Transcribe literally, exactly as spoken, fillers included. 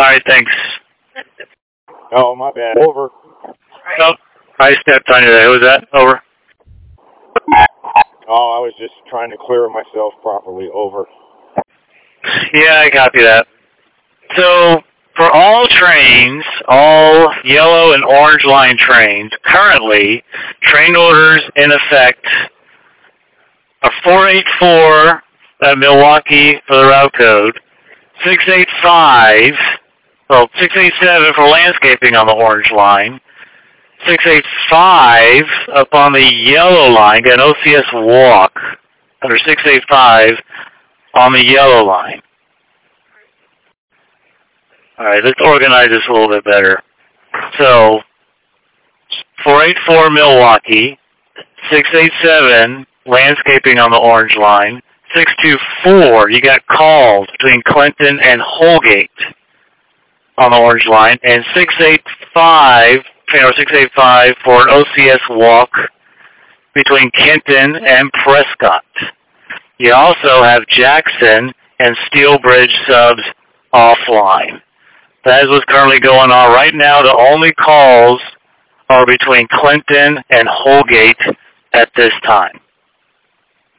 right, thanks. Oh, my bad. Over. Oh, I stepped on you there. Who was that? Over. Oh, I was just trying to clear myself properly. Over. Yeah, I copy that. So, for all trains, all yellow and orange line trains, currently, train orders in effect are four eighty-four at Milwaukee for the route code, six eighty-five, well, six eighty-seven for landscaping on the orange line, six eighty-five up on the yellow line, got an O C S walk under six eighty-five on the yellow line. All right, let's organize this a little bit better. So, four eighty-four Milwaukee, six eighty-seven landscaping on the orange line, six twenty-four, you got calls between Clinton and Holgate on the orange line, and six eighty-five, or six eighty-five for an O C S walk between Kenton and Prescott. You also have Jackson and Steel Bridge subs offline. That is what's currently going on. Right now, the only calls are between Clinton and Holgate at this time.